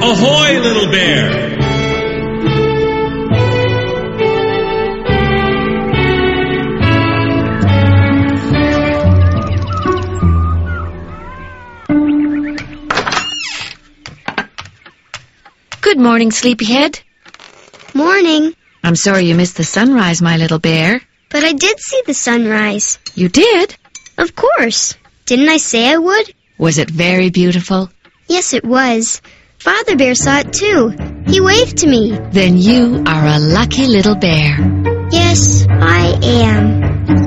Ahoy, little bear! Good morning, Sleepyhead. Morning. I'm sorry you missed the sunrise, my little bear. But I did see the sunrise. You did? Of course. Didn't I say I would? Was it very beautiful? Yes, it was. Father Bear saw it too. He waved to me. Then you are a lucky little bear. Yes, I am.